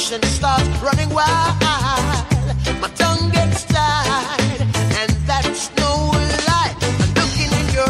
emotion starts running wild. My tongue gets tied, and that's no lie. I'm looking in your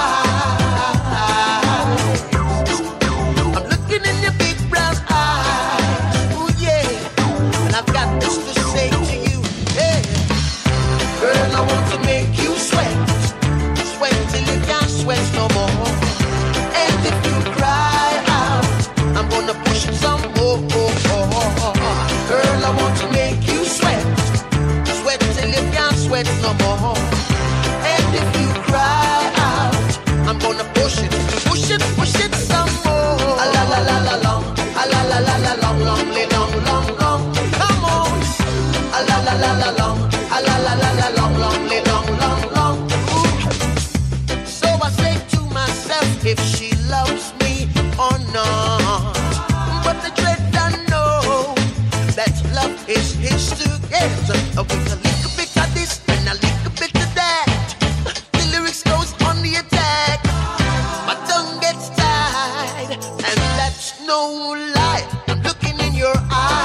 eyes. I'm looking in your big brown eyes. Ooh, yeah. And I've got this to say to you. Hey, girl, I want to make you sweat. Sweat till you can't sweat no more. And if you cry out, I'm gonna push it some more. Girl, I want to make you sweat. Sweat till you can't sweat no more. And if you cry out, I'm gonna push it some more. A la la la la long, a la la la la long, long, long, long, long. Come on. A la la la la long, a la la la la long, long, long, long, long. Ooh. So I say to myself, if she loves me or not. But the dread I know that love is his to get. With a little bit of this and a little bit of that, the lyrics goes on the attack. My tongue gets tied, and that's no lie. I'm looking in your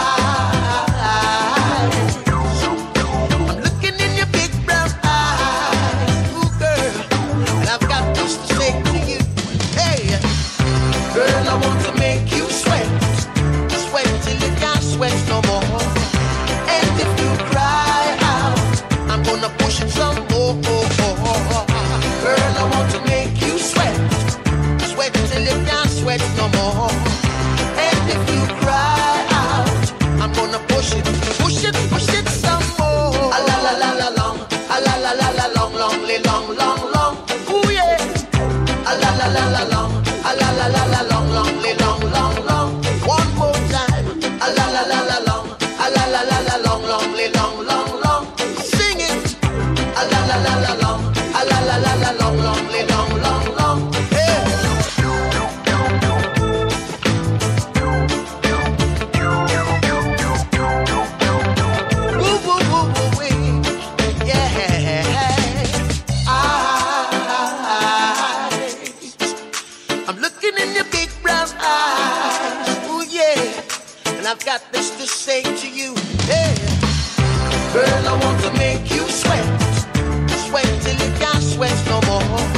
eyes. I'm looking in your big brown eyes. Ooh, girl, and I've got this to say to you. Hey, girl, I want to make you sweat. Sweat till you can't sweat no more. And if you cry out, I'm gonna push it some more. Girl, I want to make you sweat. Sweat till you can't sweat no more. And if you cry out, I'm gonna push it some more. A la la la la long, a la la la la long, long, long, long, long. Ooh yeah. A la la la la long, a la la la la long, long, long, long, long. One more time. A la la la la long, a la la la la long, long, long, long, long. Sing it. A la la la la long, a la la la la long, long, long, long, long. Hey. Woo woo woo woo wee. Yeah. I'm looking in your big brown eyes. Ooh yeah. And I've got this to say to you. Hey, girl, I want to make you sweat. Sweat till you can't sweat no more.